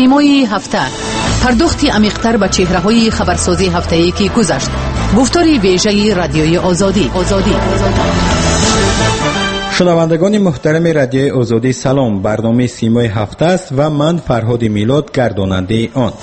سیمای هفته، پرداختی عمیق‌تر به چهره‌های خبرسازی هفته‌ای که گذشت. گفتاری ویژه رادیوی آزادی. شنوندگان محترم رادیوی آزادی سلام. برنامه سیمای هفته است و من فرهاد میلاد گرداننده آن.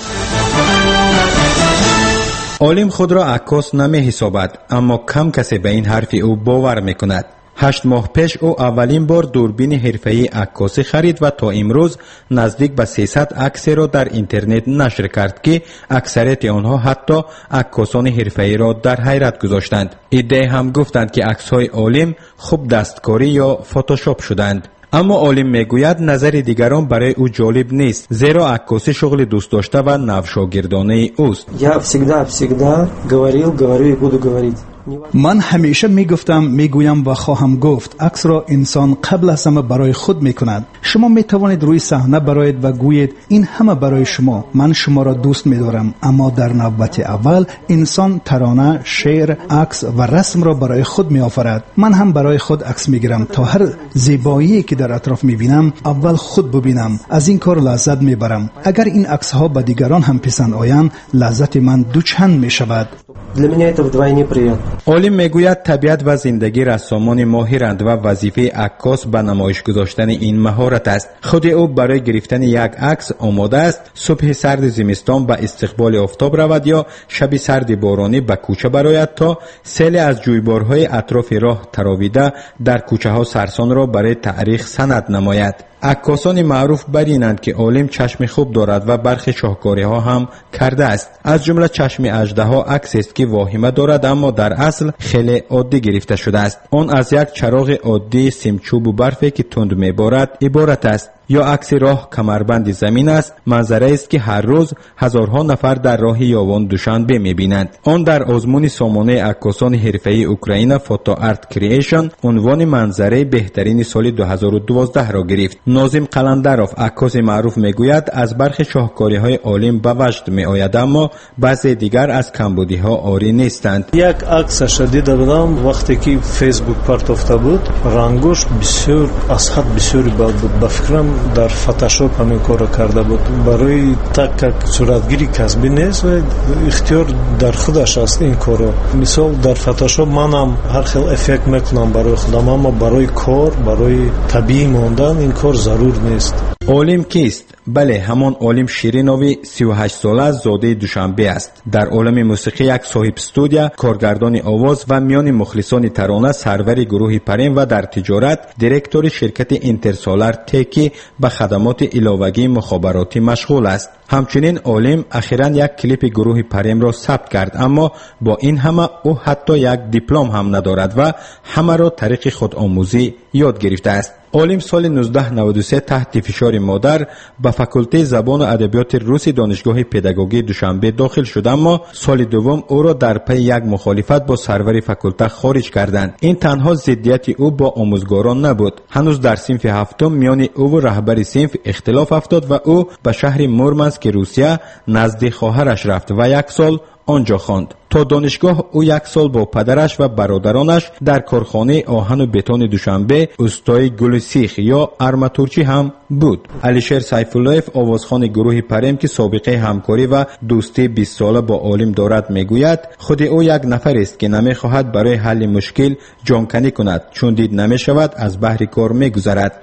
عالم خود را عکاس نمی حسابد، اما کم کسی به این حرف او باور می کند. 8 ماه پیش او اولین بار دوربین حرفه‌ای عکاسی خرید و تا امروز نزدیک به 300 عکس را در اینترنت نشر کرد که اکثریت آنها حتی عکاسان حرفه‌ای را در حیرت گذاشتند. ادعای هم گفتند که عکس‌های عالم خوب دستکاری یا فتوشاپ شدند. اما عالم میگوید نظر دیگران برای او جالب نیست، زیرا عکاسی شغل دوست داشته و نوشاگردانه اوست. Я всегда говорю и буду говорить. من همیشه میگویم و خواهم گفت عکس را انسان قبل از همه برای خود میکند. شما میتوانید روی صحنه برآیید و گویید این همه برای شما، من شما را دوست میدارم، اما در نوبت اول انسان ترانه، شعر، عکس و رسم را برای خود میآفرد. من هم برای خود عکس میگیرم تا هر زیبایی که در اطراف میبینم اول خود ببینم. از این کار لذت میبرم. اگر این عکس ها به دیگران هم پسند آیند، لذت من دوچند میشود. Для меня это вдвойне приятно. عالم میگوید طبیعت و زندگی رسامان ماهرند و وظیفه عکاس به نمایش گذاشتن این مهارت است. خود او برای گرفتن یک عکس آماده است. صبح سرد زمستان به استقبال آفتاب رود یا شب سرد بارانی به کوچه براید تا سیل از جویبارهای اطراف راه تراویده در کوچه ها سرسان را برای تاریخ سند نماید. عکاسان معروف برینند که عالم چشم خوب دارد و برخی شاهکاری ها هم کرده است. از جمله چشم اژدها عکسی است که واهمه دارد اما در اصل خیلی عادی گرفته شده است. آن از یک چراغ عادی سیمچوب و برفی که تند میبارد عبارت است. یا عکس راه کمربند زمین است، منظره است که هر روز هزارها نفر در راه یاوان دوشنبه میبینند. آن در آزمون سامانه عکاسان حرفه‌ای اوکراین فوتو آرت کریشن عنوان منظره بهترین سال 2012 را گرفت. ناظم قلندروف عکاس معروف میگوید از برخی شاهکاری‌های عالم به وجد میآید، اما بعضی دیگر از کمبودی‌ها عاری نیستند. یک عکسش دیده بودم وقتی که فیسبوک پارت بود، رنگش بسیار از حد بسیار بد بود. با فکرم در فتوشاپ همین کارو کرده بود. برای تک صورتگیری کسبی نیست و اختیار در خودش است این کارو. مثال در فتوشاپ منم هر خیل افکت میکنم برای خودم، اما برای کار، برای طبیعی ماندن این کار ضرور نیست. عالم کیست؟ بله، همان عالم شیرینوی 38 ساله زاده دوشنبه است. در عالم موسیقی یک صاحب استودیو، کارگردان آواز و میان مخلصان ترانه، سرور گروه پریم و در تجارت دیرکتور شرکت اینترسالار تکی به خدمات علاوگی مخابراتی مشغول است. همچنین عالم اخیراً یک کلیپ گروه پریم را ثبت کرد، اما با این همه او حتی یک دیپلم هم ندارد و همه را طریق خودآموزی یاد گرفته است. عالم سال 1993 تحت فشار مادر به فاکولته زبان و ادبیات روسی دانشگاه پداگوژی دوشنبه داخل شد، اما سال دوم او را در پی یک مخالفت با سرور فاکولته خارج کردند. این تنها ضدیت او با آموزگاران نبود. هنوز در صنف هفتم میان او و رهبر صنف اختلاف افتاد و او به شهر مورمنسک روسیه نزد خواهرش رفت و یک سال آنجا خواند. تا دانشگاه او یک سال با پدرش و برادرانش در کارخانه آهن و بتون دوشنبه استای گلسیخ یا ارماتورچی هم بود. علیشیر سیف‌الله‌یف آوازخوان گروه پریم که سابقه همکاری و دوستی 20 ساله با عالم دارد میگوید خود او یک نفر است که نمیخواهد برای حل مشکل جانکنی کند، چون دید نمیشود از بحر کار میگذرد.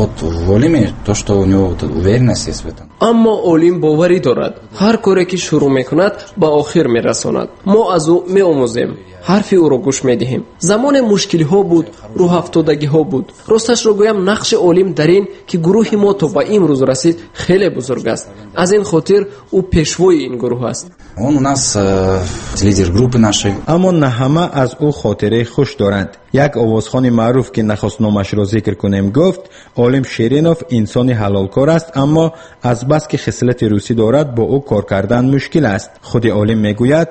اما عالم باوری دارد هر کاری که شروع میکند به آخر میرساند. ما از او میآموزیم، حرف او را گوش میدهیم. زمان مشکلی ها بود، روح افتادگی ها بود. راستش را گویم نقش عالم در این که گروه ما تا به امروز رسید خیلی بزرگ است. از این خاطر او پیشوای این گروه است. اما نه همه از او خاطره خوش دارند. یک آوازخوان معروف که نخواست نامش را ذکر کنیم گفت عالم شیرینوف انسان حلالکار است، اما از بس که خصلت روسی دارد با او کار کردن مشکل است. خود عالم میگوید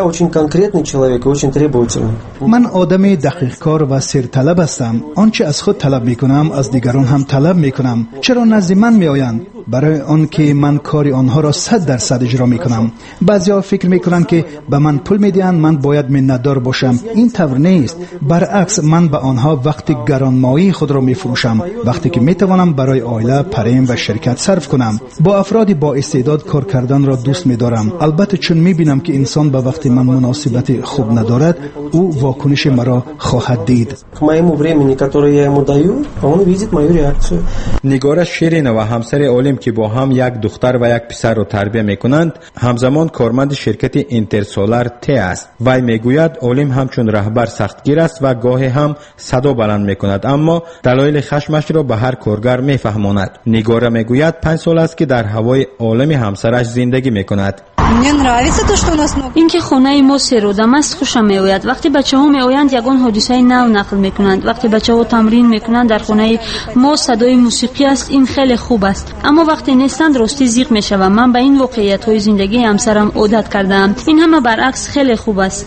من آدم دقیق کار و سرطلب هستم. آنچه از خود طلب میکنم از دیگران هم طلب میکنم. چرا نزد من میآیند؟ برای آن که من کار آنها را 100% اجرا میکنم. بعضیا فکر میکنند که به من پول میدهند من باید منتدار باشم. این طور نیست. برعکس من به آنها وقت گرانمایه خود را میفروشم، وقتی که میتوانم برای عائله، پریم و شرکت صرف کنم. با افراد با استعداد کار کردن را دوست میدارم. البته چون میبینم که انسان به وقتی من مناسبت خوب ندارد، او واکنش مرا خواهد دید. نگار شیرین و همسر عالم که با هم یک دختر و یک پسر را تربیت میکنند، همزمان کارمند شرکت اینترسولار تی است. وی میگوید عالم همچون رهبر سختگیر است و گاهی هم صدا بلند میکند، اما دلایل خشمش را به هر کارگر میفهماند. نگار میگوید 5 سال است که در هوای عالم همسرش زندگی میکند. اینکه خانه ما سرودم است خوشم میآید. وقتی بچه‌ها میآیند یگان حادثه نو نقل میکنند. وقتی بچه‌ها تمرین میکنند در خانه ما صدای موسیقی است. این خیلی خوب است. اما وقتی نیستند راستی زیغ میشوم. من به این واقعیت‌های زندگی همسرم عادت کردم. این همه برعکس خیلی خوب است.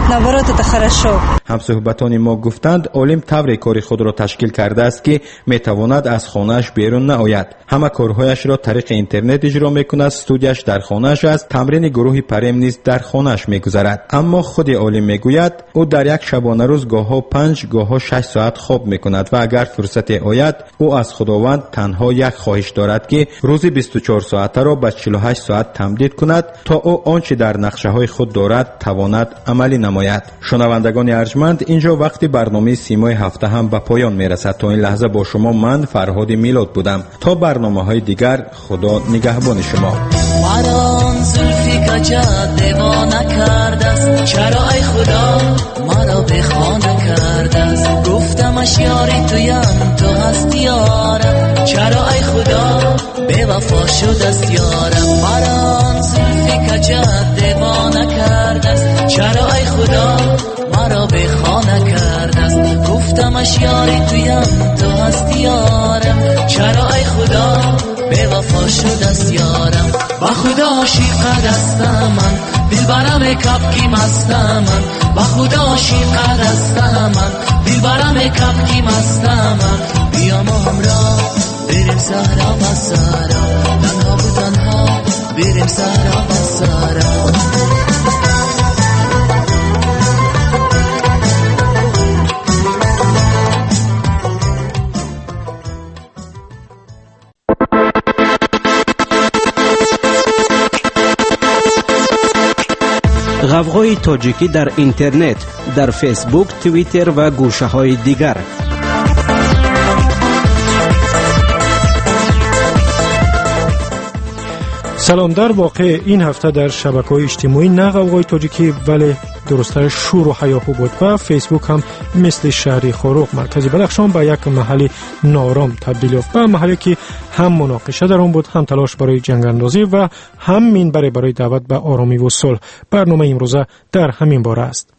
همصحبتان ما گفتند عالم طور کاری خود را تشکیل کرده است که میتواند از خانه‌اش بیرون نآید. همه کارهایش را طریق اینترنت اجرا میکند. استودیوش در خانه‌اش است. تمرین گروهی پریم نیز در خانه‌اش میگذرد. اما خود عالم میگوید او در یک شبانه روز گاه‌ها 5 گاه‌ها 6 ساعت خواب میکند و اگر فرصت آید او از خداوند تنها یک خواهش دارد که روزی 24 ساعته را به 48 ساعت تمدید کند تا او آنچه در نقشه‌های خود دارد تواند عملی نماید. شنوندگان ارجمند، اینجا وقتی برنامه سیمای هفته هم به پایان میرسد. تا این لحظه با شما من فرهاد میلاد بودم. تا برنامه‌های دیگر، خدا نگهبان شما. زلفی کجا دیوانه کرده است، چرا ای خدا مرا به خانه کرده است. گفتمش یاری تویم تو هستی یارم، چرا ای خدا به وفا شد است یارم. مرا زلفی کجا دیوانه کرده است، چرا ای خدا مرا به خانه کرده است. گفتمش یاری تویم تو هستی یارم، چرا ای خدا به وفا شد است یارم. با خدا عاشق دستم من، دلبرم کبکی مستم من. با خدا عاشق دستم من، دلبرم کبکی مستم من. بیا ما همراه بریم صحرا و سارا، تنها و تنها بریم صحرا و سارا. غوغای تاجیکی در اینترنت، در فیسبوک، توییتر و گوشه‌های دیگر. سلام. در واقع این هفته در شبکه‌های اجتماعی نه غوغای تاجیکی ولی درست‌تر شور و هیاهو بود و فیسبوک هم مثل شهر خروق مرکز بدخشان به یک محل نارام تبدیل یافت. به محلی که هم مناقشه در آن بود، هم تلاش برای جنگ اندازی و هم منبر برای دعوت به آرامی و صلح. برنامه امروزه در همین باره است.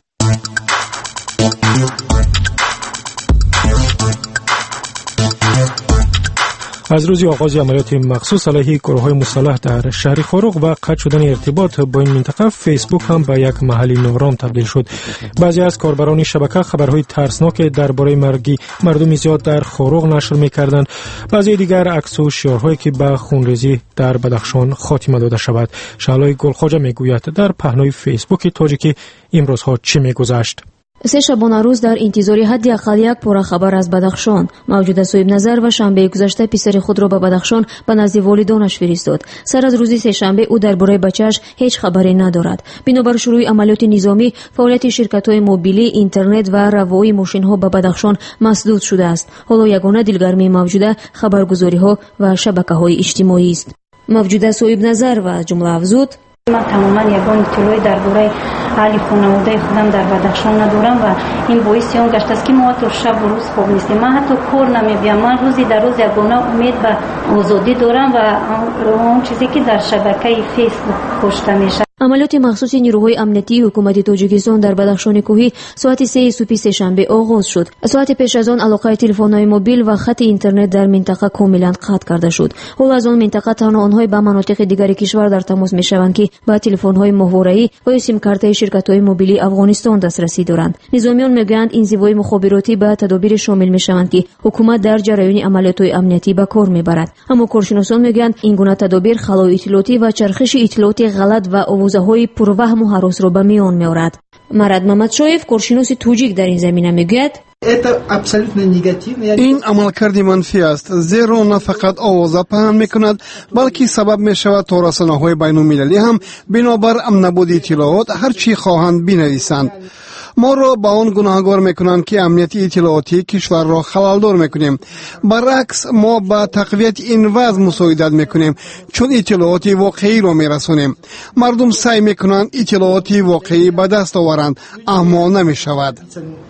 از روز آغاز عملیات مخصوص علیه گروه‌های مسلح در شهر خروق و قطع شدن ارتباط با این منطقه، فیسبوک هم به یک محل نارام تبدیل شد. بعضی از کاربران شبکه خبرهای ترسناک درباره مرگ مردم زیاد در خروق نشر می‌کردند. بعضی دیگر عکس و شعارهایی که به خونریزی در بدخشان خاتمه داده شود. شعلای گلخواجه میگوید در پهنای فیسبوک تاجیکی امروزها چه میگذشت. 3 شبانه روز در انتظار حداقل یک پاره خبر از بدخشان. موجود صاحب نظر و شنبه گذشته پسر خود را به بدخشان به نزد والدانش فرستاد. سر از روز سه شنبه او درباره بچه‌اش هیچ خبری ندارد. بنابر شروع عملیات نظامی، فعالیت شرکت‌های موبیلی، اینترنت و روایی ماشین‌ها به بدخشان مسدود شده است. حالا یگانه دلگرمی موجوده خبرگزاری‌ها و شبکه‌های اجتماعی است. موجود صاحب نظر و جمله افزود: من تماما یگان اطلاعی درباره حال خانواده خودم در بدخشان ندارم و این باعث اون گشته است که ما تو شب و روز خوب نیستیم. من حتی کار نمی‌بینم. من روزی در روز یگانه امید به آزادی دارم و اون چیزی که در شبکه فیسبوک گفته میشه. عملیات مخصوص نیروهای امنیتی حکومت تاجیکستان در بدخشان کوهی ساعت 3 صبح سه‌شنبه آغاز شد. ساعت پیش از آن علاقه تلفن‌های موبیل و خط اینترنت در منطقه کاملا قطع کرده شد. حال از آن منطقه تنها آنهای به مناطق دیگر کشور در تماس می‌شوند که با تلفن‌های ماهواره‌ای و سیم کارت شرکت‌های موبیلی افغانستان دسترسی دارند. نظامیان میگویند این زیبایی مخابراتی به تدابیر شامل می‌شوند که حکومت در جریان عملیات امنیتی به کار می‌برد. اما کارشناسان میگویند این گونه تدابیر خلای اطلاعاتی و چرخش اطلاعات غلط و آوازهای پروهم و هراس را به میان می‌آورد. مراد محمدشایف کارشناس توجیک در این زمینه میگوید این عملکرد منفی است، زیرا نه فقط آواز پهن میکند بلکه سبب میشود تا رسانه‌های بین‌المللی هم بنابر نبود اطلاعات هر چی خواهند بنویسند. ما را با آن گناهکار میکنند که امنیت اطلاعاتی کشور را خلالدار میکنیم. برعکس ما با تقویت این وضع مساعدت میکنیم چون اطلاعات واقعی را میرسونیم. مردم سعی میکنند اطلاعات واقعی به دست آورند اما نمیشود.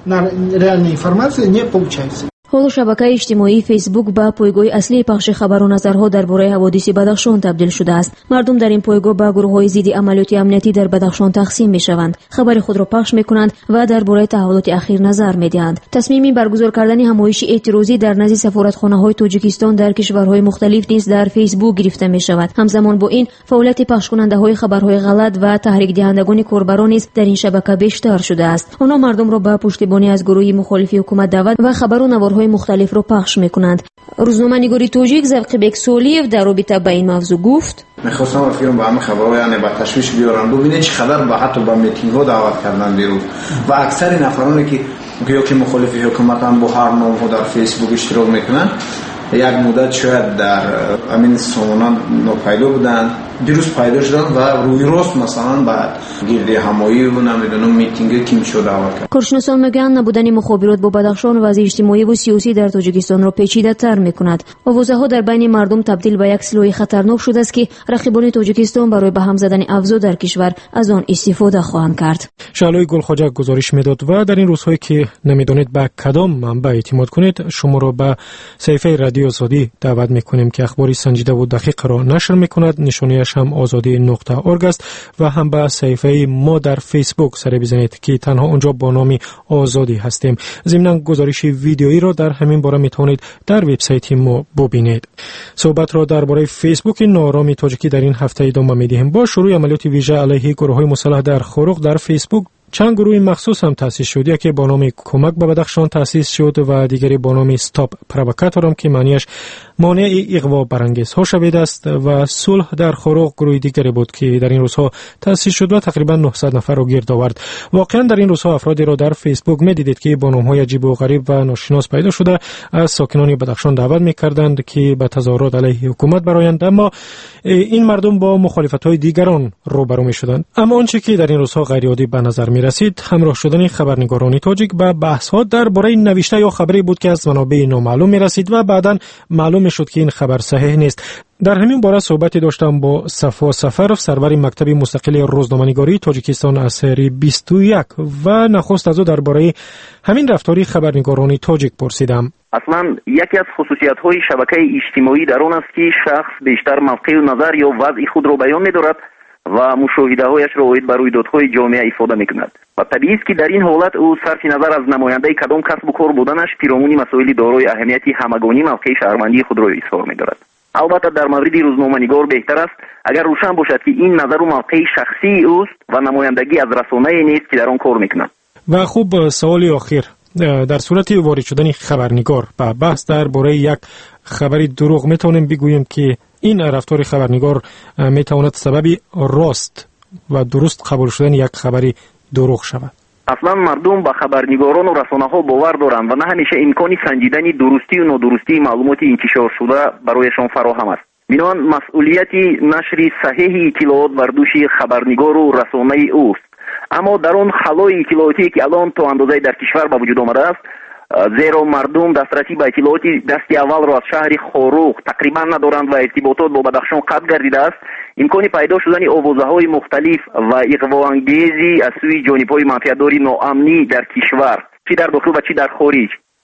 حالا شبکه اجتماعی فیسبوک به پایگاه اصلی پخش خبر و نظرها درباره حوادث بدخشان تبدیل شده است. مردم در این پایگاه به گروه‌های ضد عملیات امنیتی در بدخشان تقسیم می‌شوند، خبر خود را پخش می‌کنند و درباره تحولات اخیر نظر می‌دهند. تصمیم برگزار کردن همایش اعتراضی در نزد سفارتخانه‌های تاجیکستان در کشورهای مختلف نیز در فیسبوک گرفته می‌شود. همزمان با این فعالیت پخش کننده‌های خبرهای غلط و تحریک دهندگان کاربران نیز در این شبکه بیشتر شده است. آنها مردم را به پشتیبانی از گروهی مخالف حکومت دعوت و خبر و نوارهای مختلف را پخش میکنند. روزنامه‌نگاری توجیک زبقبک سولیف در رابطه با این موضوع گفت: میخواستم رفیقم با همه خبرها یعنی با تشویش بیارن ببینید چه خبر با حتی با میتینگ ها دعوت کردن دیروز و اکثر نفرانی که که مخالف حکومتن با هر نام ها در فیسبوک اشتراک میکنن یک مدت شاید در همین سامانه ناپیدا بودن، دیروز پیدا شدن و روی راست مثلا بعد گردی همایی و نمیدونم میتینگ کیم شده دعوت کرد. کارشناسان میگن نبودن مخابرات با بدخشان وضع اجتماعی و سیاسی در تاجیکستان را پیچیده‌تر میکند. آوازها در بین مردم تبدیل به یک سلاح خطرناک شده است که رقیبان تاجیکستان برای به هم زدن افزا در کشور از آن استفاده خواهند کرد. شعلوی گلخواجه گزارش میداد و در این روزهایی که نمیدونید به کدام منبع اعتماد کنید، شما را به صفحه رادیو آزادی دعوت میکنیم که اخباری سنجیده و دقیق را نشر میکند. نشانیش هم azadi.org است و هم به صفحه ما در فیسبوک سر بزنید که تنها اونجا با نام آزادی هستیم. ضمن گزارش ویدیویی را در همین باره میتونید در وبسایت ما ببینید. صحبت را درباره فیسبوک نارامی تاجیکی در این هفته ادامه میدیم. با شروع عملیات ویژه علیه گروه‌های مسلح در خروق در فیسبوک چند گروه مخصوص هم تأسیس شد. یکی با نام کمک به بدخشان تأسیس شد و دیگری با نام استاپ پروکاتور هم که معنیش مانع اغوا برانگیزها شوید است و صلح در خروق گروه دیگری بود که در این روزها تأسیس شد و تقریبا 900 نفر را گرد آورد. واقعا در این روزها افرادی را در فیسبوک می‌دیدید که با نام‌های عجیب و غریب و ناشناس پیدا شده از ساکنان بدخشان دعوت می‌کردند که به تظاهرات علیه حکومت برآیند، اما این مردم با مخالفت‌های دیگران روبرو می‌شدند. اما آنچه که در این روزها غیر عادی به نظر می‌رسید همراه شدن خبرنگاران تاجیک به بحث‌ها درباره نوشته یا خبری بود که از منابع نامعلوم می‌رسید و بعداً معلوم شد که این خبر صحیح نیست. در همین باره صحبتی داشتم با صفا سفرов سرور مکتب مستقل روزنامه‌نگاری تاجیکستان از سری 21 و نخست از او درباره همین رفتاری خبرنگاران تاجیک پرسیدم. اصلا یکی از خصوصیت‌های شبکه اجتماعی در آن است که شخص بیشتر موقع و نظر یا وضع خود را بیان می‌دارد و مشاهده‌هایش را عاید بر رویدادهای جامعه افاده می‌کند و طبیعی است که در این حالت او صرف نظر از نماینده کدام کسب و کار بودنش پیرامون مسائل دارای اهمیت همگانی موقع شهروندی خود را اظهار می‌دارد. البته در مورد روزنامه‌نگار بهتر است اگر روشن باشد که این نظر و موقع شخصی اوست و نمایندگی از رسانه‌ای نیست که در آن کار می‌کند. و خوب سوالی آخر، در صورت وارد شدن خبرنگار به بحث درباره یک خبری دروغ میتونیم بگوییم که این رفتار خبرنگار میتواند سبب راست و درست قبول شدن یک خبری دروغ شود. اصلا مردم با خبرنگاران و رسانه‌ها باور دارند و نه همیشه امکانی سنجیدن درستی و نادرستی معلومات انتشار شده برایشان فراهم است. بنابر مسئولیت نشر صحیح اطلاعات بر دوش خبرنگار و رسانه اوست. اما در آن خلای اطلاعاتی که الان تا اندازه در کشور به وجود آمده است، زیرا مردم دسترسی به اطلاعات دستی اول را از شهر خروق تقریبا ندارند و ارتباطات با بدخشان قطع گردیده است، امکانی پیدا شدن آوازه‌های مختلف و اغواانگیزی از سوی جانب‌های منفعت‌دار ناامنی در کشور، چی در داخل و چی در خارج،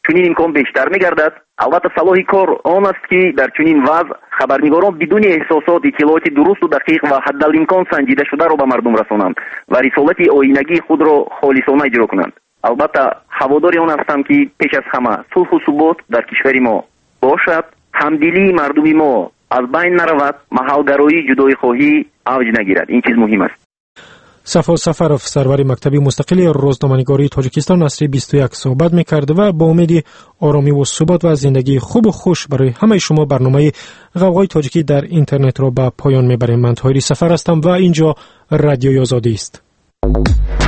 чунин имкон бештар мегардад. албатта салоҳи кор он аст ки дар чунин вазъ хабарнигорон бидуни эҳсосот иттилооти дурусту дақиқ ва ҳаддалимкон санҷидашударо ба мардум расонанд ва рисолати оинагии худро холисона иҷро кунанд. албатта ҳаводори он ҳастам ки пеш аз ҳама сулҳу субот дар кишвари мо бошад, ҳамдилии мардуми мо аз байн наравад, маҳалгароӣ, ҷудоихоҳӣ авҷ нагирад. ин чиз муҳим аст. Сафо Сафаров, сарвари мактаби мустақили розноманигории Тоҷикистон асри 21 суҳбат мекард ва ба умеди оромиву субот ва зиндагии хубу хуш барои ҳамаи шумо барномаи ғавғои тоҷикӣ дар интернетро ба поён мебарем. Ман Тоҳири Сафар ҳастам ва инҷо Радиои Озодӣ аст.